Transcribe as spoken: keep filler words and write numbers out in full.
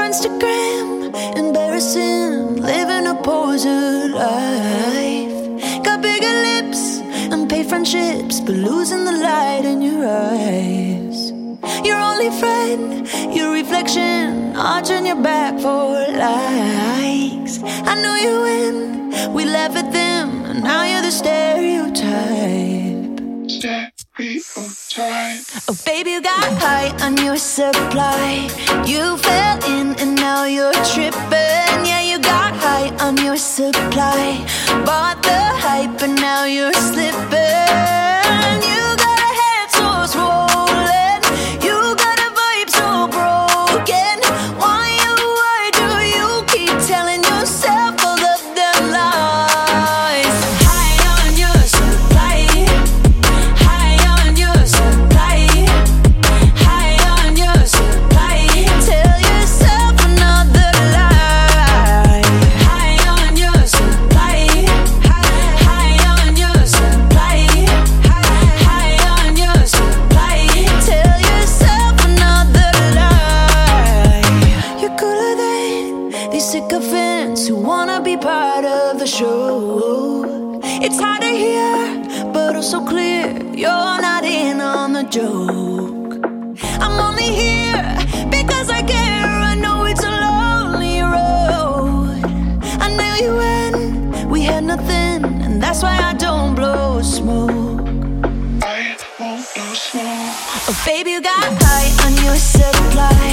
Instagram, embarrassing, living a poser life. Got bigger lips and paid friendships, but losing the light in your eyes. Your only friend, your reflection, arching your back for likes. I know you win, we laugh at them, and now you're the stereotype. Stereotype. Oh baby, you got high on your supply. You fell in and now you're tripping. Yeah, you got high on your supply. Bought the hype and now you're slipping. You got a head so swollen, you got a vibe so broken. Why, oh why do you keep telling yourself all of them lies? High on your supply, high on your supply, high on your supply. Tell yourself another lie. High on your supply, high on your supply, high on your supply. Tell yourself another lie. You're cooler than these sycophants who wanna be part of the show. It's hard to hear, but also clear you're not in on the joke. I'm only here because I care. I know it's a lonely road. I knew you when we had nothing, and that's why I don't blow smoke. I won't blow smoke. Oh baby, you got high on your supply.